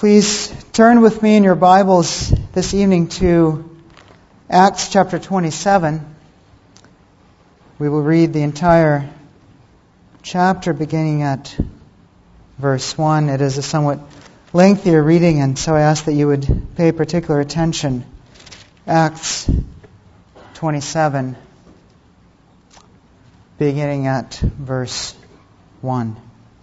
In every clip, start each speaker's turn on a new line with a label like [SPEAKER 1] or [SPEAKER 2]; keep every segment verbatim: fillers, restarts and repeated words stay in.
[SPEAKER 1] Please turn with me in your Bibles this evening to Acts chapter twenty-seven. We will read the entire chapter beginning at verse one. It is a somewhat lengthier reading, and so I ask that you would pay particular attention. Acts twenty-seven, beginning at verse one.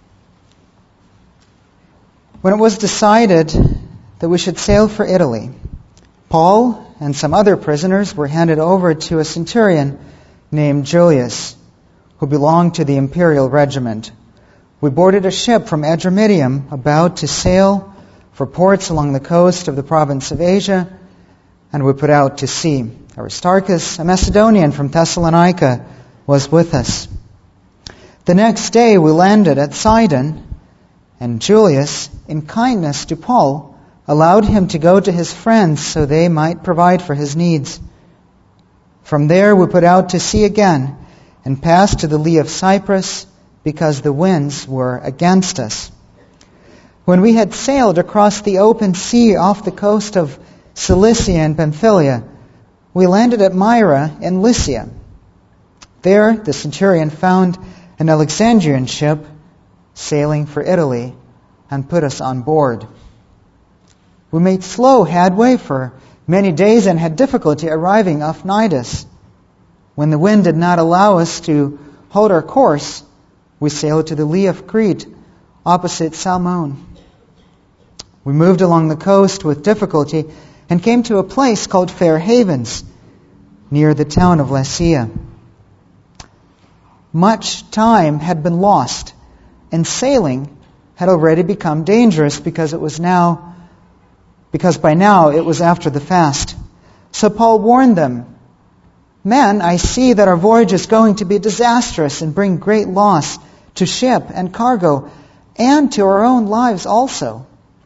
[SPEAKER 1] When it was decided that we should sail for Italy, Paul and some other prisoners were handed over to a centurion named Julius, who belonged to the imperial regiment. We boarded a ship from Adramyttium about to sail for ports along the coast of the province of Asia, and we put out to sea. Aristarchus, a Macedonian from Thessalonica, was with us. The next day we landed at Sidon, and Julius, in kindness to Paul, allowed him to go to his friends so they might provide for his needs. From there we put out to sea again and passed to the lee of Cyprus because the winds were against us. When we had sailed across the open sea off the coast of Cilicia and Pamphylia, we landed at Myra in Lycia. There the centurion found an Alexandrian ship sailing for Italy, and put us on board. We made slow headway for many days and had difficulty arriving off Cnidus. When the wind did not allow us to hold our course, we sailed to the lee of Crete, opposite Salmone. We moved along the coast with difficulty and came to a place called Fair Havens, near the town of Lasea. Much time had been lost, and sailing had already become dangerous because it was now, because by now it was after the fast. So Paul warned them, "Men, I see that our voyage is going to be disastrous and bring great loss to ship and cargo, and to our own lives also."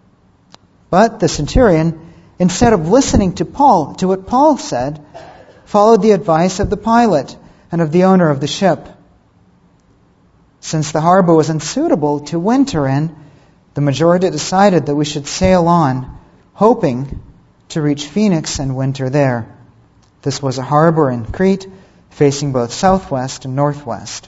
[SPEAKER 1] But the centurion, instead of listening to Paul, to what Paul said, followed the advice of the pilot and of the owner of the ship. Since the harbor was unsuitable to winter in, the majority decided that we should sail on, hoping to reach Phoenix and winter there. This was a harbor in Crete, facing both southwest and northwest.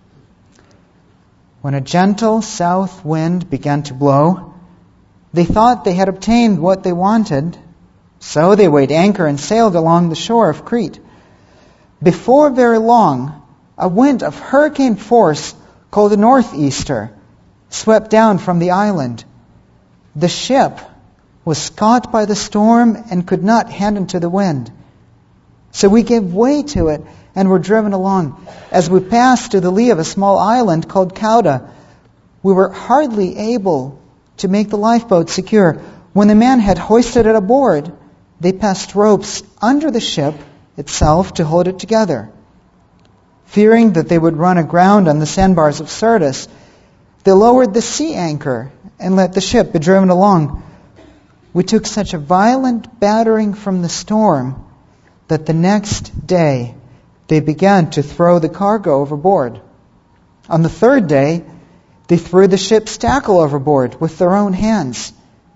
[SPEAKER 1] When a gentle south wind began to blow, they thought they had obtained what they wanted, so they weighed anchor and sailed along the shore of Crete. Before very long, a wind of hurricane force called a northeaster swept down from the island. The ship was caught by the storm and could not hand into the wind. So we gave way to it and were driven along. As we passed to the lee of a small island called Cauda, we were hardly able to make the lifeboat secure. When the men had hoisted it aboard, they passed ropes under the ship itself to hold it together. Fearing that they would run aground on the sandbars of Syrtis, they lowered the sea anchor and let the ship be driven along. We took such a violent battering from the storm that the next day they began to throw the cargo overboard. On the third day, they threw the ship's tackle overboard with their own hands.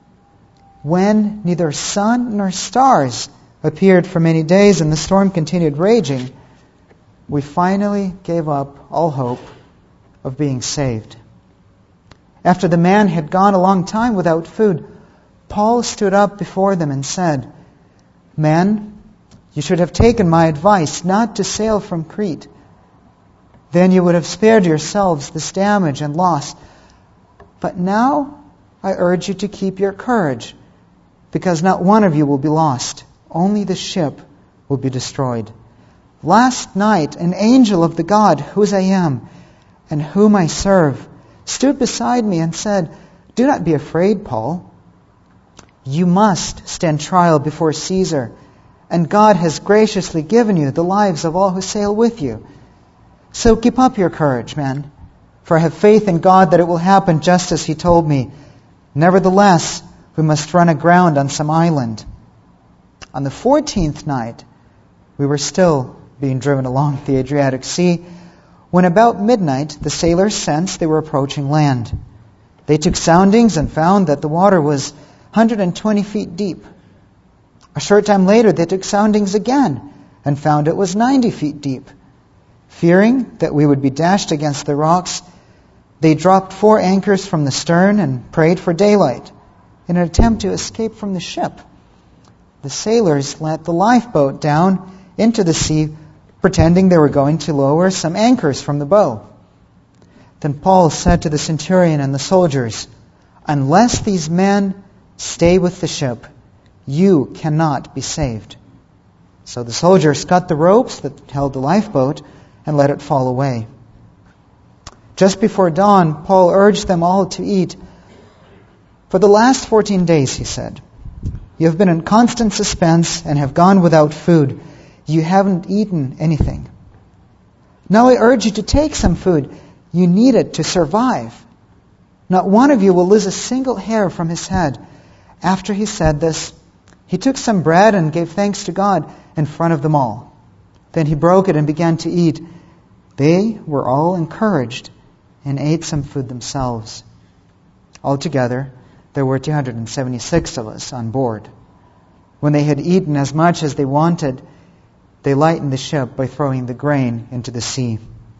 [SPEAKER 1] When neither sun nor stars appeared for many days and the storm continued raging, we finally gave up all hope of being saved. After the man had gone a long time without food, Paul stood up before them and said, "Men, you should have taken my advice not to sail from Crete. Then you would have spared yourselves this damage and loss. But now I urge you to keep your courage, because not one of you will be lost. Only the ship will be destroyed. Last night, an angel of the God whose I am and whom I serve stood beside me and said, 'Do not be afraid, Paul. You must stand trial before Caesar, and God has graciously given you the lives of all who sail with you. So keep up your courage, men, for I have faith in God that it will happen just as He told me. Nevertheless, we must run aground on some island.' On the fourteenth night, we were still being driven along the Adriatic Sea, when about midnight the sailors sensed they were approaching land. They took soundings and found that the water was hundred twenty feet deep. A short time later, they took soundings again and found it was ninety feet deep. Fearing that we would be dashed against the rocks, they dropped four anchors from the stern and prayed for daylight in an attempt to escape from the ship. The sailors let the lifeboat down into the sea, pretending they were going to lower some anchors from the bow. Then Paul said to the centurion and the soldiers, "Unless these men stay with the ship, you cannot be saved." So the soldiers cut the ropes that held the lifeboat and let it fall away. Just before dawn, Paul urged them all to eat. "For the last fourteen days," he said, "you have been in constant suspense and have gone without food. You haven't eaten anything. Now I urge you to take some food. You need it to survive. Not one of you will lose a single hair from his head." After he said this, he took some bread and gave thanks to God in front of them all. Then he broke it and began to eat. They were all encouraged and ate some food themselves. Altogether, there were two hundred seventy-six of us on board. When they had eaten as much as they wanted, they lightened the ship by throwing the grain into the sea.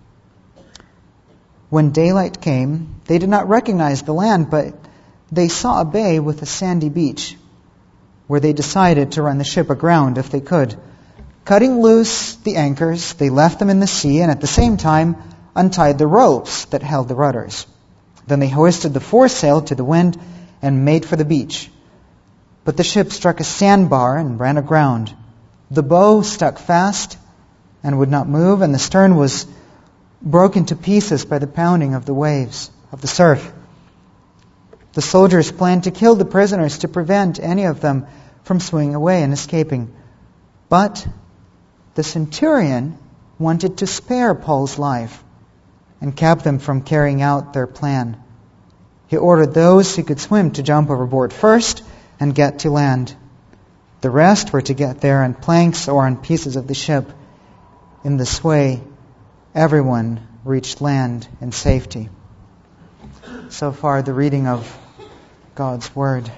[SPEAKER 1] When daylight came, they did not recognize the land, but they saw a bay with a sandy beach, where they decided to run the ship aground if they could. Cutting loose the anchors, they left them in the sea and at the same time untied the ropes that held the rudders. Then they hoisted the foresail to the wind and made for the beach. But the ship struck a sandbar and ran aground. The bow stuck fast and would not move, and the stern was broken to pieces by the pounding of the waves, of the surf. The soldiers planned to kill the prisoners to prevent any of them from swimming away and escaping. But the centurion wanted to spare Paul's life and kept them from carrying out their plan. He ordered those who could swim to jump overboard first and get to land. The rest were to get there on planks or on pieces of the ship. In this way, everyone reached land in safety. So far, the reading of God's Word.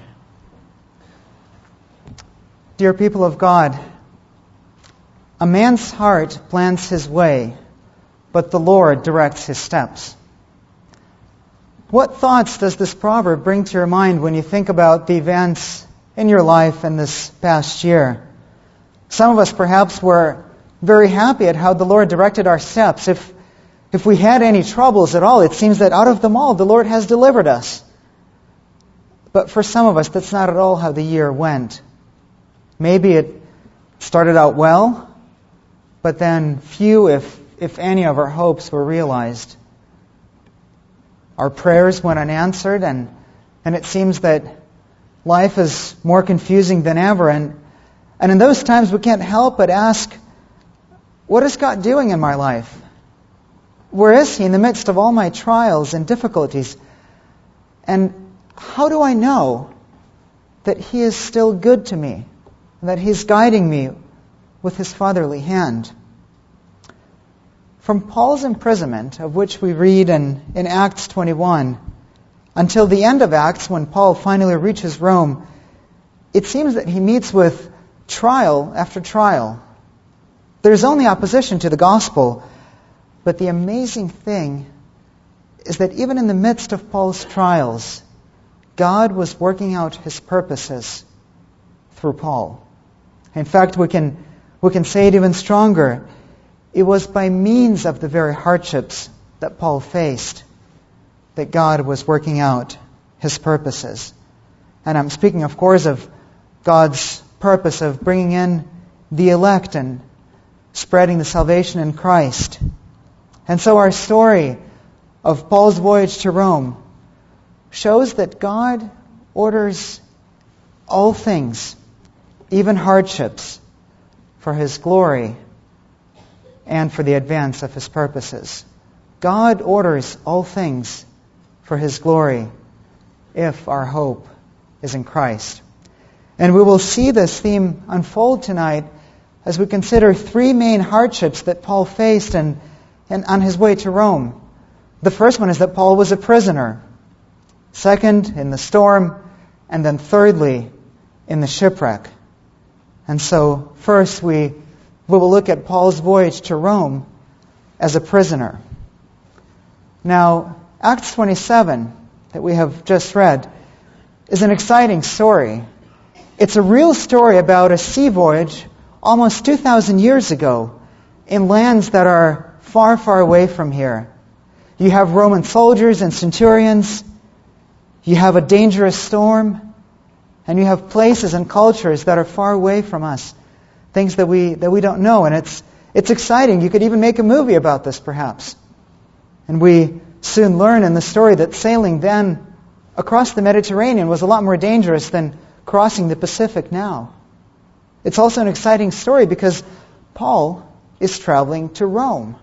[SPEAKER 1] Dear people of God, a man's heart plans his way, but the Lord directs his steps. What thoughts does this proverb bring to your mind when you think about the events in your life in this past year? Some of us perhaps were very happy at how the Lord directed our steps. If if we had any troubles at all, it seems that out of them all, the Lord has delivered us. But for some of us, that's not at all how the year went. Maybe it started out well, but then few, if if any, of our hopes were realized. Our prayers went unanswered, and and it seems that life is more confusing than ever. And and in those times, we can't help but ask, what is God doing in my life? Where is He in the midst of all my trials and difficulties? And how do I know that He is still good to me, and that He's guiding me with His fatherly hand? From Paul's imprisonment, of which we read in, in Acts twenty-one, until the end of Acts, when Paul finally reaches Rome, it seems that he meets with trial after trial. There's only opposition to the gospel, but the amazing thing is that even in the midst of Paul's trials, God was working out His purposes through Paul. In fact, we can we can say it even stronger. It was by means of the very hardships that Paul faced that God was working out His purposes. And I'm speaking, of course, of God's purpose of bringing in the elect and spreading the salvation in Christ. And so our story of Paul's voyage to Rome shows that God orders all things, even hardships, for His glory and for the advance of His purposes. God orders all things for His glory if our hope is in Christ. And we will see this theme unfold tonight as we consider three main hardships that Paul faced and, and on his way to Rome. The first one is that Paul was a prisoner. Second, in the storm. and then thirdly, in the shipwreck. And so, first we, we will look at Paul's voyage to Rome as a prisoner. Now, Acts twenty-seven, that we have just read, is an exciting story. It's a real story about a sea voyage almost two thousand years ago in lands that are far, far away from here. You have Roman soldiers and centurions. You have a dangerous storm. And you have places and cultures that are far away from us. Things that we that we don't know. And it's it's exciting. You could even make a movie about this, perhaps. And we soon learn in the story that sailing then across the Mediterranean was a lot more dangerous than crossing the Pacific now. It's also an exciting story because Paul is traveling to Rome.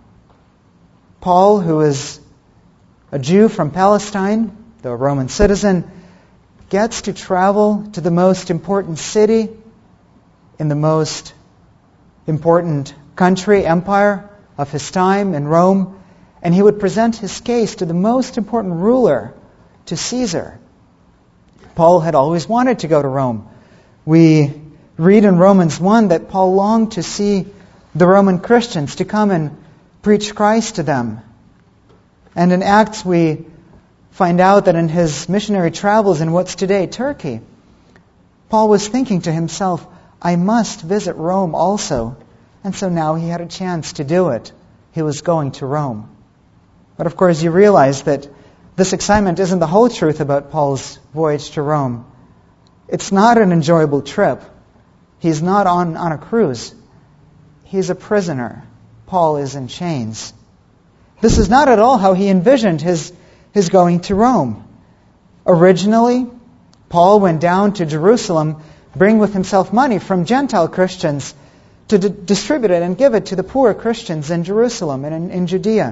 [SPEAKER 1] Paul, who is a Jew from Palestine, though a Roman citizen, gets to travel to the most important city in the most important country, empire of his time in Rome, and he would present his case to the most important ruler, to Caesar. Paul had always wanted to go to Rome. We read in Romans one that Paul longed to see the Roman Christians, to come and preach Christ to them. And in Acts we find out that in his missionary travels in what's today Turkey, Paul was thinking to himself, I must visit Rome also. And so now he had a chance to do it. He was going to Rome. But of course you realize that this excitement isn't the whole truth about Paul's voyage to Rome. It's not an enjoyable trip. He's not on, on a cruise. He's a prisoner. Paul is in chains. This is not at all how he envisioned his, his going to Rome. Originally, Paul went down to Jerusalem, bringing with himself money from Gentile Christians to d- distribute it and give it to the poor Christians in Jerusalem and in, in Judea.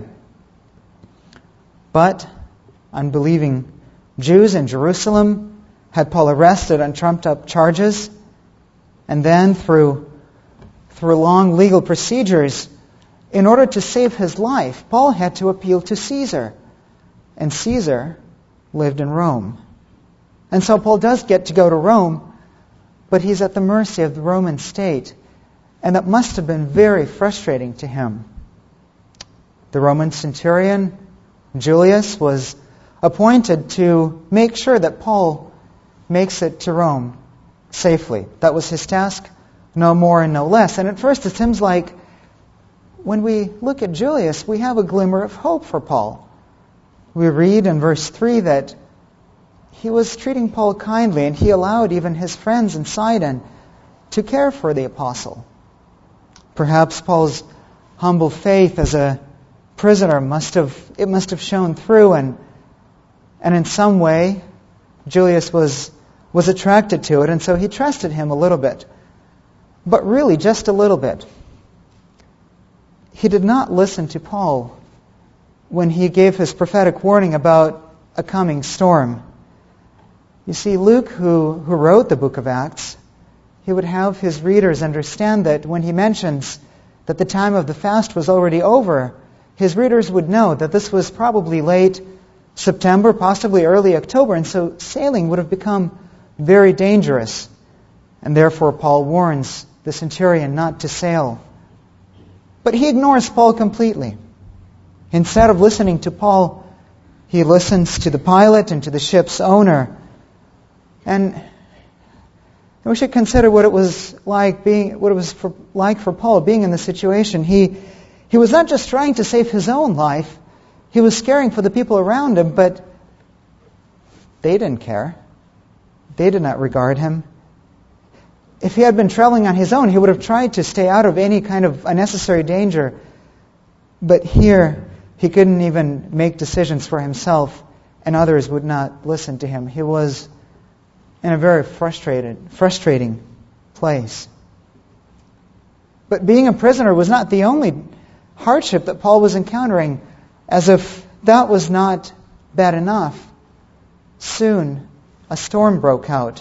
[SPEAKER 1] But unbelieving Jews in Jerusalem had Paul arrested on trumped-up charges, and then through through long legal procedures, in order to save his life, Paul had to appeal to Caesar, and Caesar lived in Rome. And so Paul does get to go to Rome, but he's at the mercy of the Roman state, and that must have been very frustrating to him. The Roman centurion, Julius, was appointed to make sure that Paul makes it to Rome safely. That was his task, no more and no less. And at first it seems like when we look at Julius, we have a glimmer of hope for Paul. We read in verse three that he was treating Paul kindly, and he allowed even his friends in Sidon to care for the apostle. Perhaps Paul's humble faith as a prisoner must have it must have shone through, and and in some way Julius was was attracted to it, and so he trusted him a little bit. But really just a little bit. He did not listen to Paul when he gave his prophetic warning about a coming storm. You see, Luke, who, who wrote the book of Acts, he would have his readers understand that when he mentions that the time of the fast was already over, his readers would know that this was probably late September, possibly early October, and so sailing would have become very dangerous. And therefore Paul warns the centurion not to sail. But he ignores Paul completely. Instead of listening to Paul, he listens to the pilot and to the ship's owner. And we should consider what it was like being, what it was for, like for Paul being in the situation. He He was not just trying to save his own life, he was caring for the people around him, but they didn't care. They did not regard him. If he had been traveling on his own, he would have tried to stay out of any kind of unnecessary danger. But here, he couldn't even make decisions for himself, and others would not listen to him. He was in a very frustrated, frustrating place. But being a prisoner was not the only hardship that Paul was encountering. As if that was not bad enough, soon a storm broke out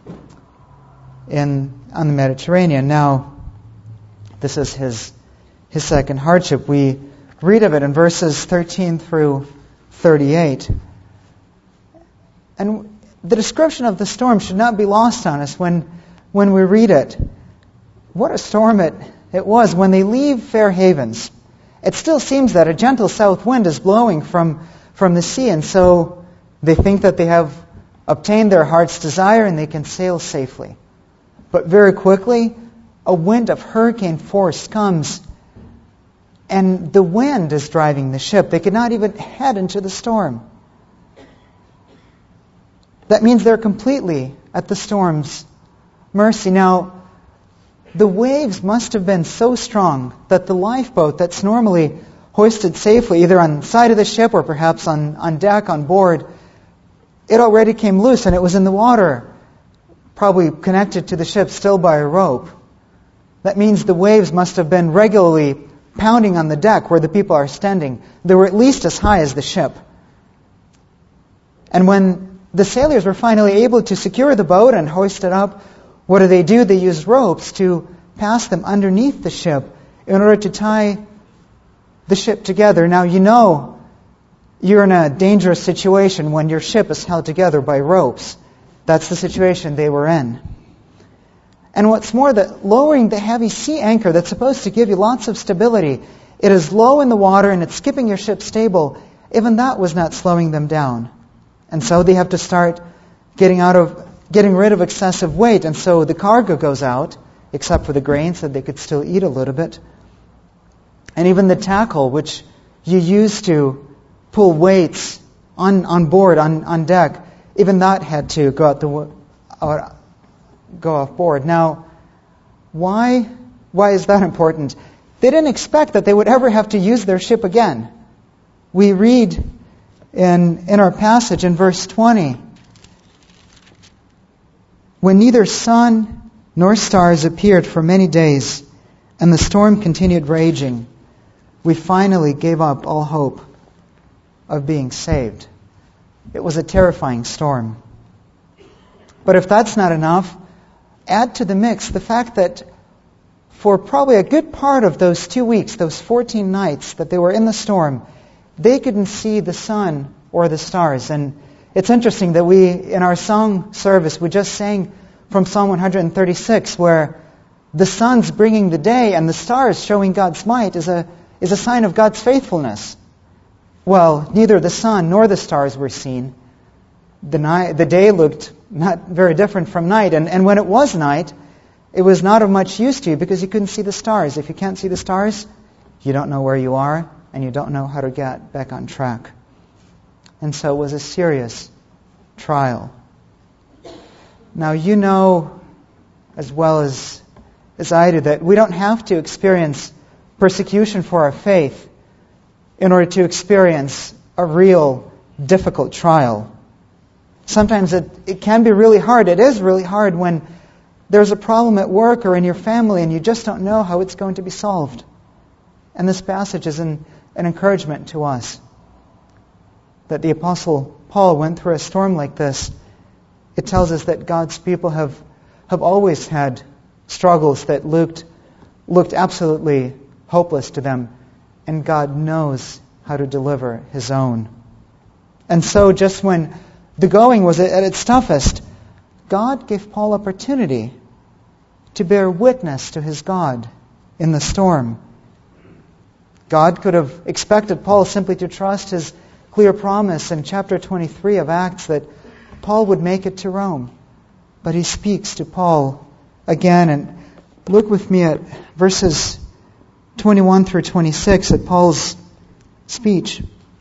[SPEAKER 1] in on the Mediterranean. Now, this is his his second hardship. We read of it in verses thirteen through thirty-eight. And the description of the storm should not be lost on us when, when we read it. What a storm it, it was when they leave Fair Havens. It still seems that a gentle south wind is blowing from, from the sea, and so they think that they have obtained their heart's desire and they can sail safely. But very quickly, a wind of hurricane force comes, and the wind is driving the ship. They could not even head into the storm. That means they're completely at the storm's mercy. Now, the waves must have been so strong that the lifeboat that's normally hoisted safely, either on the side of the ship or perhaps on, on deck, on board, it already came loose and it was in the water, probably connected to the ship still by a rope. That means the waves must have been regularly pounding on the deck where the people are standing. They were at least as high as the ship. And when the sailors were finally able to secure the boat and hoist it up, what do they do? They use ropes to pass them underneath the ship in order to tie the ship together. Now, you know you're in a dangerous situation when your ship is held together by ropes. That's the situation they were in. And what's more, that lowering the heavy sea anchor that's supposed to give you lots of stability, it is low in the water and it's keeping your ship stable. Even that was not slowing them down. And so they have to start getting out of, getting rid of excessive weight. And so the cargo goes out, except for the grain, so they could still eat a little bit. And even the tackle, which you use to pull weights on, on board, on, on deck, even that had to go out the out, go off board. Now, why why is that important? They didn't expect that they would ever have to use their ship again. We read in in our passage in verse twenty, when neither sun nor stars appeared for many days, and the storm continued raging, we finally gave up all hope of being saved. It was a terrifying storm. But if that's not enough, add to the mix the fact that for probably a good part of those two weeks, those fourteen nights that they were in the storm, they couldn't see the sun or the stars. And it's interesting that we, in our song service, we just sang from Psalm one thirty-six, where the sun's bringing the day and the stars showing God's might is a is a sign of God's faithfulness. Well, neither the sun nor the stars were seen. The night, the day looked not very different from night. And, and when it was night, it was not of much use to you because you couldn't see the stars. If you can't see the stars, you don't know where you are and you don't know how to get back on track. And so it was a serious trial. Now, you know as well as, as I do that we don't have to experience persecution for our faith in order to experience a real difficult trial. Sometimes it, it can be really hard. It is really hard when there's a problem at work or in your family and you just don't know how it's going to be solved. And this passage is an, an encouragement to us that the Apostle Paul went through a storm like this. It tells us that God's people have, have always had struggles that looked, looked absolutely hopeless to them. And God knows how to deliver His own. And so just when the going was at its toughest, God gave Paul opportunity to bear witness to his God in the storm. God could have expected Paul simply to trust his clear promise in chapter twenty-three of Acts that Paul would make it to Rome. But he speaks to Paul again. And look with me at verses twenty-one through twenty-six at Paul's speech.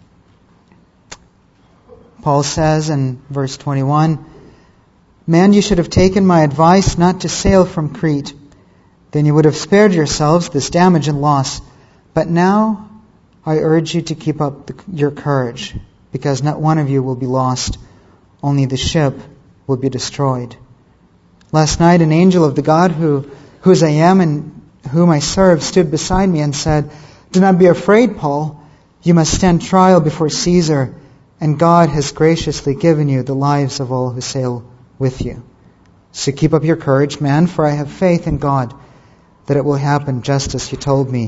[SPEAKER 1] Paul says in verse twenty-one, "Man, you should have taken my advice not to sail from Crete. Then you would have spared yourselves this damage and loss. But now I urge you to keep up the, your courage, because not one of you will be lost, only the ship will be destroyed. Last night an angel of the God who whose I am and whom I serve stood beside me and said, 'Do not be afraid, Paul. You must stand trial before Caesar, and God has graciously given you the lives of all who sail with you. So keep up your courage, man, for I have faith in God that it will happen just as you told me.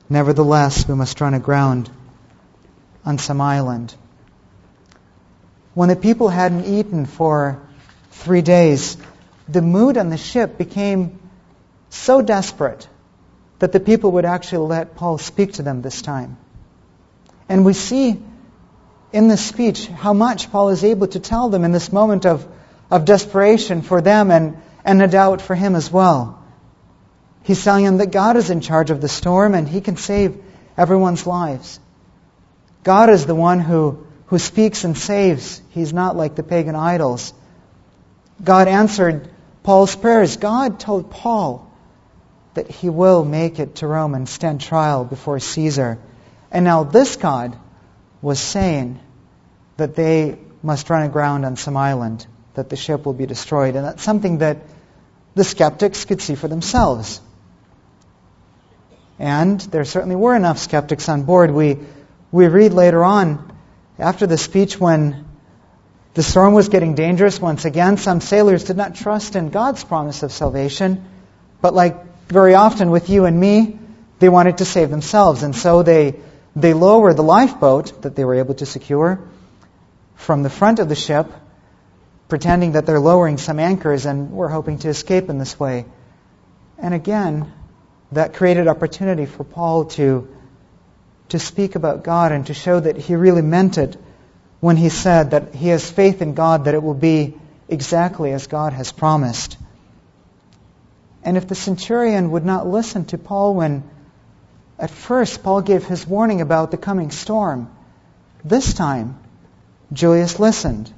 [SPEAKER 1] Nevertheless, we must run aground on some island.'" when the people hadn't eaten for three days, the mood on the ship became so desperate that the people would actually let Paul speak to them this time. And we see in this speech how much Paul is able to tell them in this moment of, of desperation for them and, and no doubt for him as well. He's telling them that God is in charge of the storm and He can save everyone's lives. God is the one who, who speaks and saves. He's not like the pagan idols. God answered Paul's prayers. God told Paul that he will make it to Rome and stand trial before Caesar. And now this God was saying that they must run aground on some island, that the ship will be destroyed. And that's something that the skeptics could see for themselves. And there certainly were enough skeptics on board. We, we read later on, after the speech, when the storm was getting dangerous once again, some sailors did not trust in God's promise of salvation, but like very often with you and me, they wanted to save themselves. And so they, they lowered the lifeboat that they were able to secure from the front of the ship, pretending that they're lowering some anchors and were hoping to escape in this way. And again, that created opportunity for Paul to, to speak about God and to show that he really meant it when he said that he has faith in God that it will be exactly as God has promised. And if the centurion would not listen to Paul when at first Paul gave his warning about the coming storm, this time Julius listened.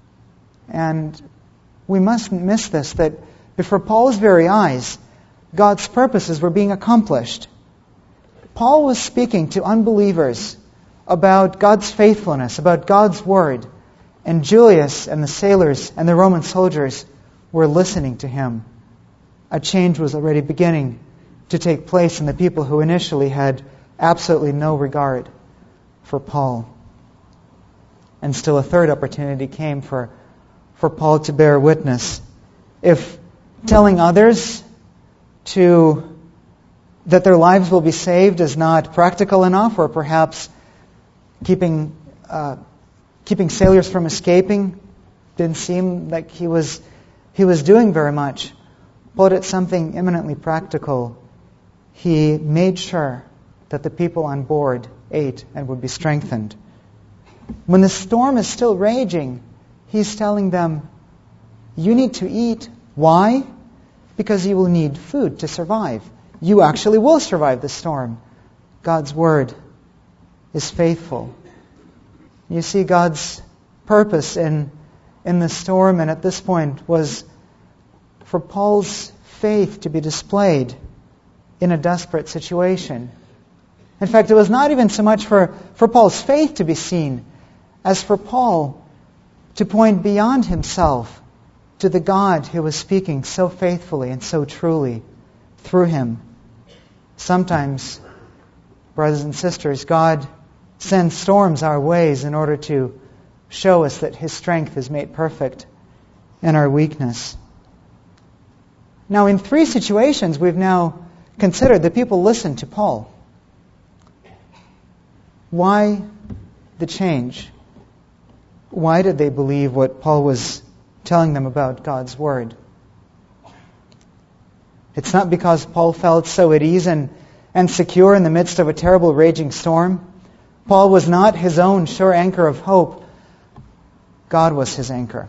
[SPEAKER 1] And we mustn't miss this, that before Paul's very eyes, God's purposes were being accomplished. Paul was speaking to unbelievers about God's faithfulness, about God's word, and Julius and the sailors and the Roman soldiers were listening to him. A change was already beginning to take place in the people who initially had absolutely no regard for Paul. And still a third opportunity came for, for Paul to bear witness. If telling others to that their lives will be saved is not practical enough, or perhaps keeping uh, keeping sailors from escaping didn't seem like he was he was doing very much, but it's something eminently practical. He made sure that the people on board ate and would be strengthened. When the storm is still raging, he's telling them, you need to eat. Why? Because you will need food to survive. You actually will survive the storm. God's word is faithful. You see, God's purpose in, in the storm, and at this point, was for Paul's faith to be displayed in a desperate situation. In fact, it was not even so much for, for Paul's faith to be seen as for Paul to point beyond himself to the God who was speaking so faithfully and so truly through him. Sometimes, brothers and sisters, God sends storms our ways in order to show us that His strength is made perfect in our weakness. Now, in three situations we've now considered, the people listened to Paul. Why the change? Why did they believe what Paul was telling them about God's Word? It's not because Paul felt so at ease and, and secure in the midst of a terrible raging storm. Paul was not his own sure anchor of hope. God was his anchor.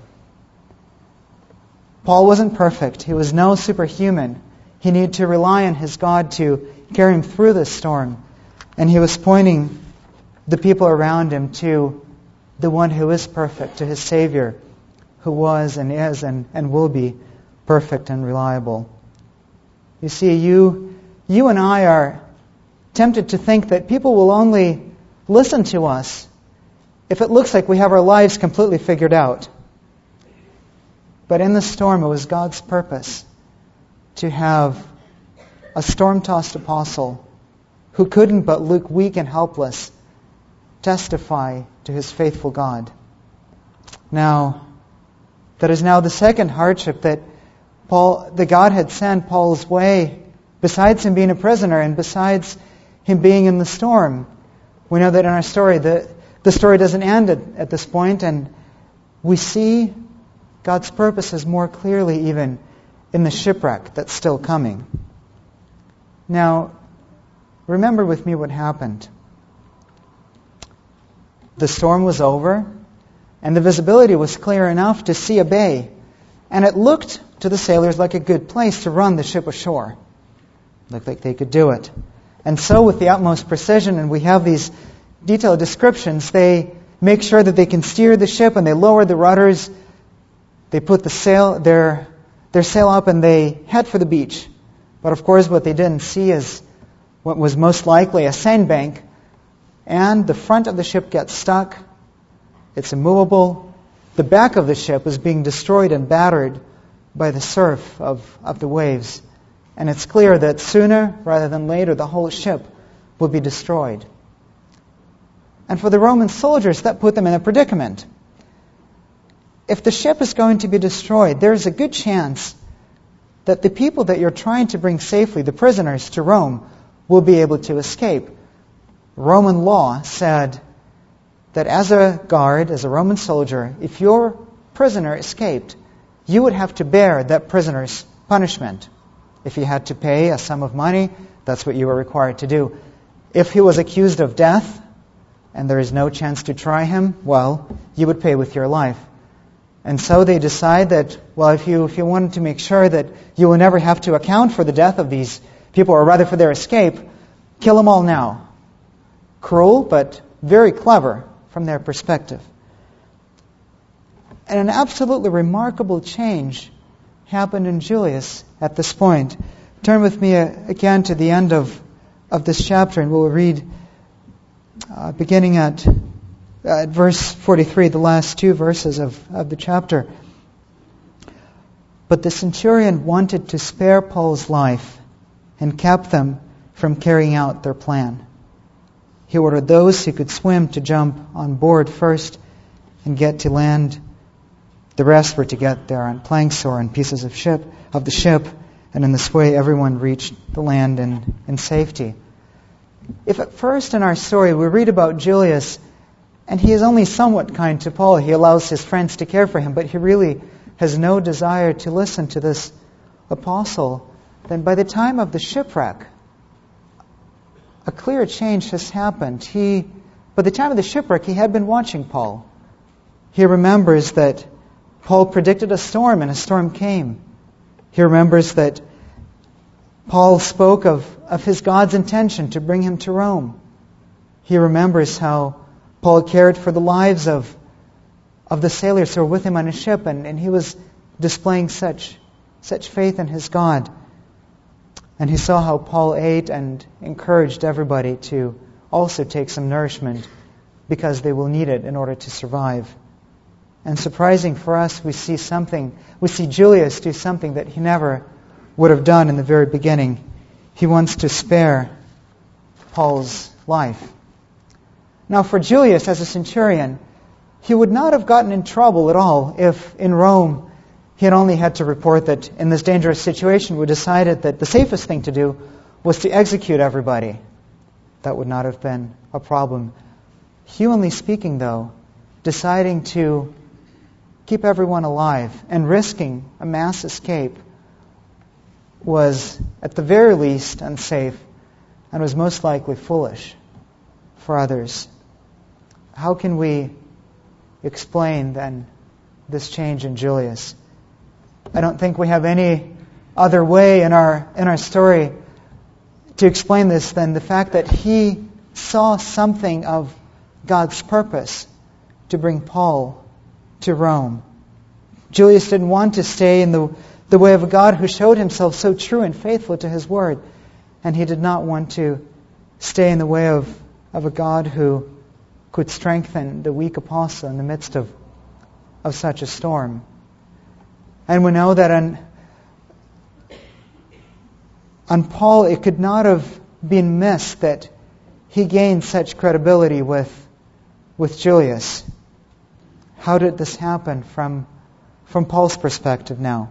[SPEAKER 1] Paul wasn't perfect. He was no superhuman. He needed to rely on his God to carry him through this storm. And he was pointing the people around him to the one who is perfect, to his Savior, who was and is and, and will be perfect and reliable. You see, you, you and I are tempted to think that people will only listen to us if it looks like we have our lives completely figured out. But in the storm, it was God's purpose to have a storm-tossed apostle who couldn't but look weak and helpless testify to his faithful God. Now, that is now the second hardship that Paul, the God had sent Paul's way, besides him being a prisoner and besides him being in the storm. We know that in our story, the, the story doesn't end at, at this point, and we see God's purposes more clearly even in the shipwreck that's still coming. Now, remember with me what happened. The storm was over, and the visibility was clear enough to see a bay, and it looked to the sailors like a good place to run the ship ashore. Looked like they could do it. And so with the utmost precision, and we have these detailed descriptions, they make sure that they can steer the ship, and they lower the rudders. They put the sail, their, their sail up, and they head for the beach. But of course what they didn't see is what was most likely a sandbank, and the front of the ship gets stuck. It's immovable. The back of the ship is being destroyed and battered by the surf of, of the waves. And it's clear that sooner rather than later the whole ship will be destroyed. And for the Roman soldiers, that put them in a predicament. If the ship is going to be destroyed, there's a good chance that the people that you're trying to bring safely, the prisoners, to Rome, will be able to escape. Roman law said that as a guard, as a Roman soldier, if your prisoner escaped, you would have to bear that prisoner's punishment. If he had to pay a sum of money, that's what you were required to do. If he was accused of death, and there is no chance to try him, well, you would pay with your life. And so they decide that, well, if you if you wanted to make sure that you will never have to account for the death of these people, or rather for their escape, kill them all now. Cruel, but very clever from their perspective. And an absolutely remarkable change happened in Julius at this point. Turn with me again to the end of, of this chapter, and we'll read uh, beginning at, uh, at verse forty-three, the last two verses of, of the chapter. But the centurion wanted to spare Paul's life and kept them from carrying out their plan. He ordered those who could swim to jump on board first and get to land. The rest were to get there on planks or on pieces of ship of the ship, and in this way everyone reached the land in, in safety. If at first in our story we read about Julius, and he is only somewhat kind to Paul, he allows his friends to care for him, but he really has no desire to listen to this apostle, then by the time of the shipwreck, a clear change has happened. He, by the time of the shipwreck, he had been watching Paul. He remembers that Paul predicted a storm, and a storm came. He remembers that Paul spoke of, of his God's intention to bring him to Rome. He remembers how Paul cared for the lives of, of the sailors who were with him on his ship, and, and he was displaying such, such faith in his God. And he saw how Paul ate and encouraged everybody to also take some nourishment because they will need it in order to survive. And surprising for us, we see something, we see Julius do something that he never would have done in the very beginning. He wants to spare Paul's life. Now for Julius as a centurion, he would not have gotten in trouble at all if in Rome he had only had to report that in this dangerous situation we decided that the safest thing to do was to execute everybody. That would not have been a problem. Humanly speaking, though, deciding to keep everyone alive and risking a mass escape was, at the very least, unsafe and was most likely foolish for others. How can we explain, then, this change in Julius? I don't think we have any other way in our in our story to explain this than the fact that he saw something of God's purpose to bring Paul to Rome. Julius didn't want to stay in the, the way of a God who showed himself so true and faithful to his word. And he did not want to stay in the way of, of a God who could strengthen the weak apostle in the midst of, of such a storm. And we know that on, on Paul, it could not have been missed that he gained such credibility with, with Julius. How did this happen from, from Paul's perspective now?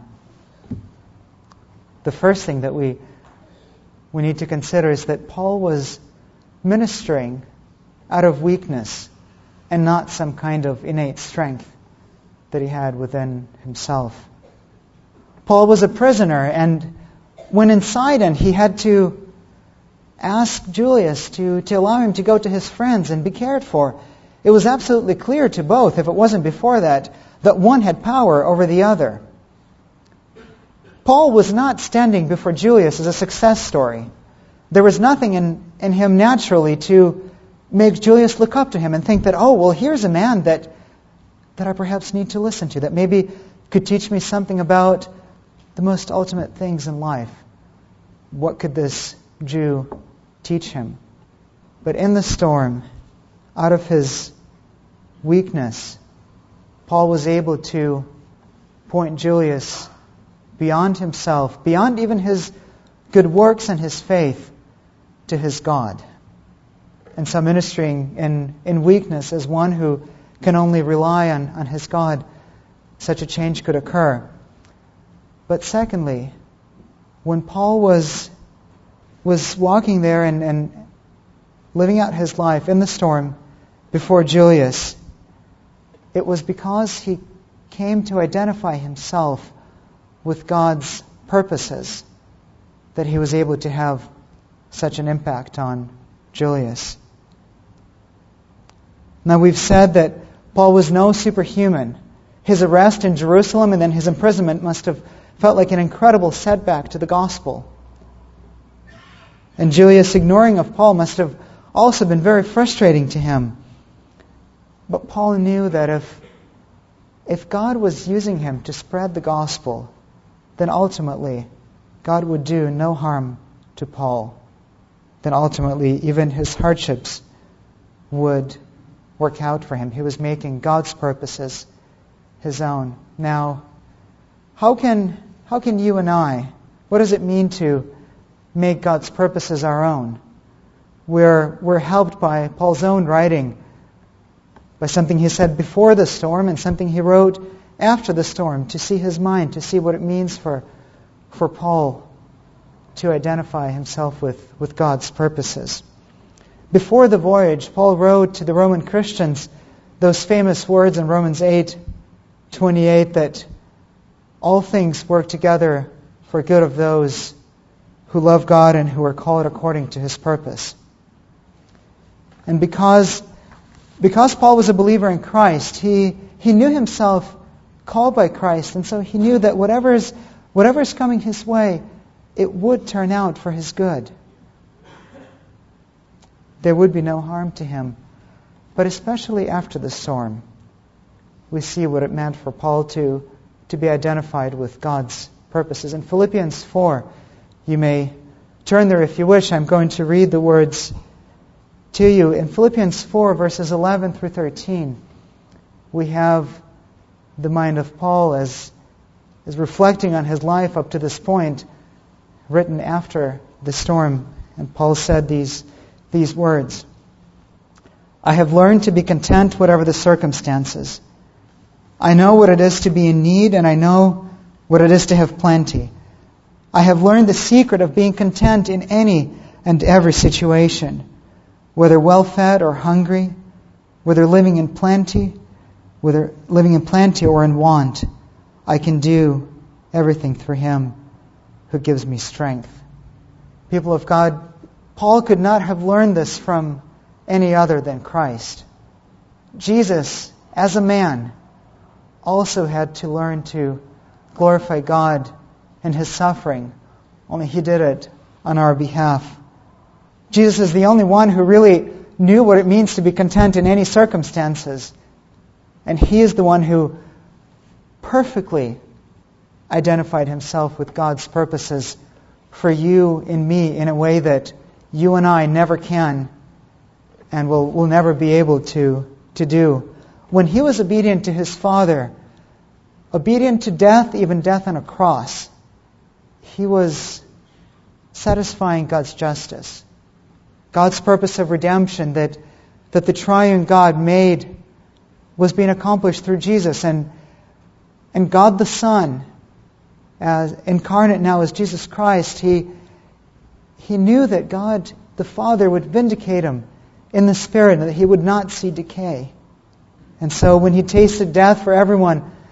[SPEAKER 1] The first thing that we, we need to consider is that Paul was ministering out of weakness and not some kind of innate strength. that he had within himself. Paul was a prisoner, and when inside him, he had to ask Julius to, to allow him to go to his friends and be cared for. It was absolutely clear to both, if it wasn't before that, that one had power over the other. Paul was not standing before Julius as a success story. There was nothing in, in him naturally to make Julius look up to him and think that, oh, well, here's a man that, that I perhaps need to listen to, that maybe could teach me something about the most ultimate things in life. What could this Jew teach him? But in the storm, out of his weakness, Paul was able to point Julius beyond himself, beyond even his good works and his faith, to his God. And so ministering in, in weakness as one who can only rely on, on his God, such a change could occur. But secondly, when Paul was was walking there and, and living out his life in the storm before Julius, it was because he came to identify himself with God's purposes that he was able to have such an impact on Julius. Now, we've said that Paul was no superhuman. His arrest in Jerusalem and then his imprisonment must have felt like an incredible setback to the gospel. And Julius' ignoring of Paul must have also been very frustrating to him. But Paul knew that if, if God was using him to spread the gospel, then ultimately God would do no harm to Paul. Then ultimately even his hardships would work out for him. He was making God's purposes his own. Now, how can how can you and I, what does it mean to make God's purposes our own? We're we're helped by Paul's own writing, by something he said before the storm and something he wrote after the storm, to see his mind, to see what it means for for Paul to identify himself with, with God's purposes. Before the voyage, Paul wrote to the Roman Christians those famous words in Romans eight twenty-eight that all things work together for good of those who love God and who are called according to His purpose. And because because Paul was a believer in Christ, he he knew himself called by Christ, and so he knew that whatever's whatever's coming his way, it would turn out for his good. There would be no harm to him. But especially after the storm, we see what it meant for Paul to, to be identified with God's purposes. In Philippians four, you may turn there if you wish. I'm going to read the words to you. In Philippians four, verses eleven through thirteen, we have the mind of Paul as, as reflecting on his life up to this point, written after the storm. And Paul said these, these words: I have learned to be content whatever the circumstances. I know what it is to be in need, and I know what it is to have plenty. I have learned the secret of being content in any and every situation, whether well-fed or hungry, whether living in plenty, whether living in plenty or in want. I can do everything through Him who gives me strength. People of God, Paul could not have learned this from any other than Christ. Jesus, as a man, also had to learn to glorify God in His suffering, only He did it on our behalf. Jesus is the only one who really knew what it means to be content in any circumstances. And He is the one who perfectly identified Himself with God's purposes for you and me in a way that you and I never can and will, will never be able to, to do. When He was obedient to His Father, obedient to death, even death on a cross, He was satisfying God's justice. God's purpose of redemption that, that the triune God made was being accomplished through Jesus. And, and God the Son, as incarnate now as Jesus Christ, He, he knew that God the Father would vindicate Him in the Spirit and that He would not see decay. And so when He tasted death for everyone,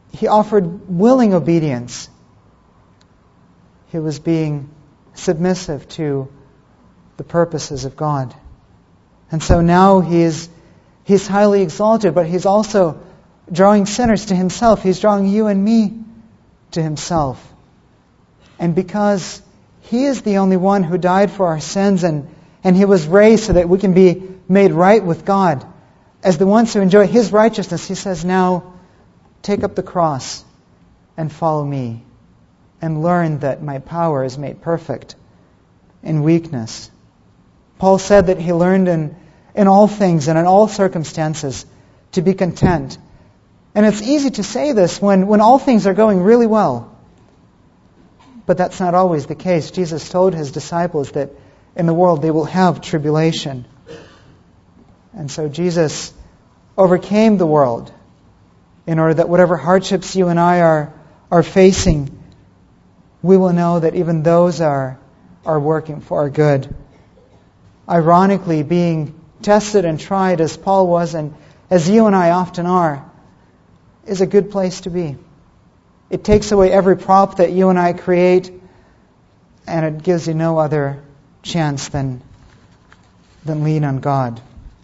[SPEAKER 1] he offered willing obedience. He was being submissive to the purposes of God. And so now he is he's highly exalted, but he's also drawing sinners to himself. He's drawing you and me to himself. And because he is the only one who died for our sins, and, and he was raised so that we can be made right with God, as the ones who enjoy his righteousness, he says, now take up the cross and follow me, and learn that my power is made perfect in weakness. Paul said that he learned in, in all things and in all circumstances to be content. And it's easy to say this when, when all things are going really well. But that's not always the case. Jesus told his disciples that in the world they will have tribulation. And so Jesus overcame the world in order that whatever hardships you and I are, are facing, we will know that even those are, are working for our good. Ironically, being tested and tried as Paul was, and as you and I often are, is a good place to be. It takes away every prop that you and I create, and it gives you no other chance than, than lean on God.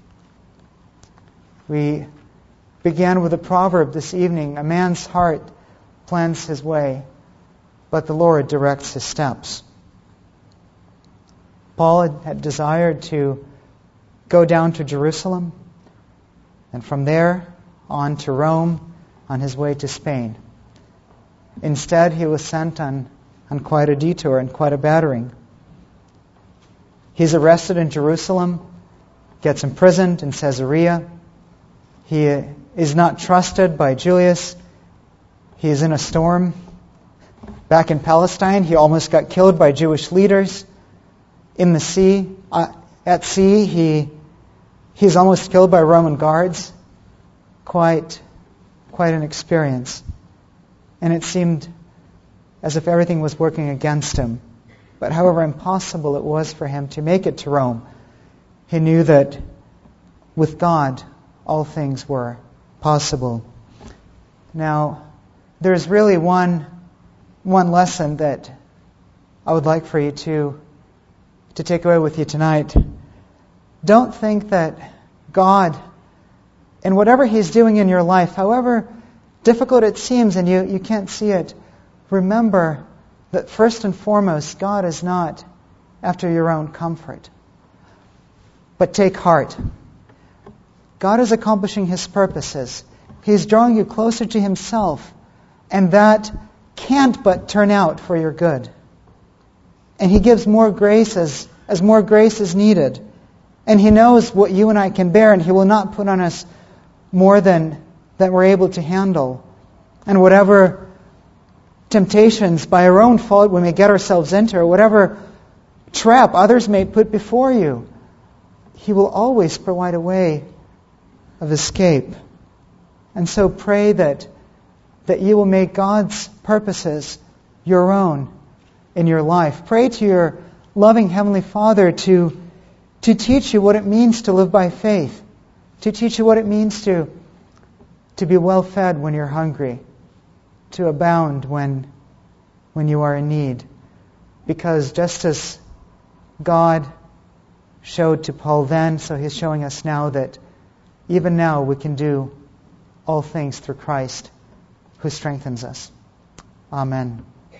[SPEAKER 1] We began with a proverb this evening: a man's heart plans his way, but the Lord directs his steps. Paul had, had desired to go down to Jerusalem, and from there on to Rome on his way to Spain. Instead, he was sent on, on quite a detour and quite a battering. He's arrested in Jerusalem, gets imprisoned in Caesarea. He is not trusted by Julius. He is in a storm. Back in Palestine, he almost got killed by Jewish leaders. In the sea, uh, at sea, he he's almost killed by Roman guards. Quite, quite an experience. And it seemed as if everything was working against him. But however impossible it was for him to make it to Rome, he knew that with God, all things were possible. Now, there's really one, one lesson that I would like for you to, to take away with you tonight. Don't think that God, in whatever He's doing in your life, however difficult it seems and you, you can't see it, remember that first and foremost, God is not after your own comfort. But take heart. God is accomplishing His purposes. He's drawing you closer to Himself, and that can't but turn out for your good. And He gives more grace as, as more grace is needed. And He knows what you and I can bear, and He will not put on us more than, than we're able to handle. And whatever temptations by our own fault we may get ourselves into, or whatever trap others may put before you, He will always provide a way of escape. And so pray that, that you will make God's purposes your own in your life. Pray to your loving Heavenly Father to, to teach you what it means to live by faith, to teach you what it means to, to be well fed when you're hungry, to abound when, when you are in need. Because just as God showed to Paul then, so He's showing us now that even now we can do all things through Christ who strengthens us. Amen.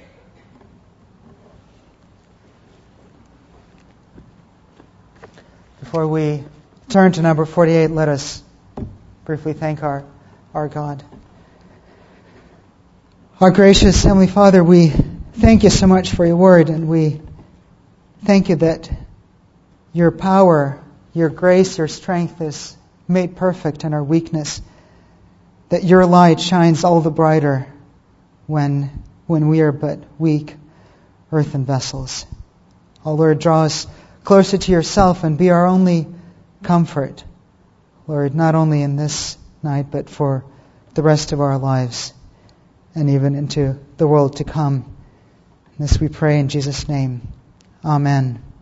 [SPEAKER 1] Before we turn to number forty-eight, let us briefly thank our, our God. Our gracious Heavenly Father, we thank You so much for Your Word, and we thank You that Your power, Your grace, Your strength is made perfect in our weakness, that Your light shines all the brighter when, when we are but weak earthen vessels. Oh Lord, draw us closer to Yourself and be our only comfort, Lord, not only in this night, but for the rest of our lives and even into the world to come. This we pray in Jesus' name. Amen.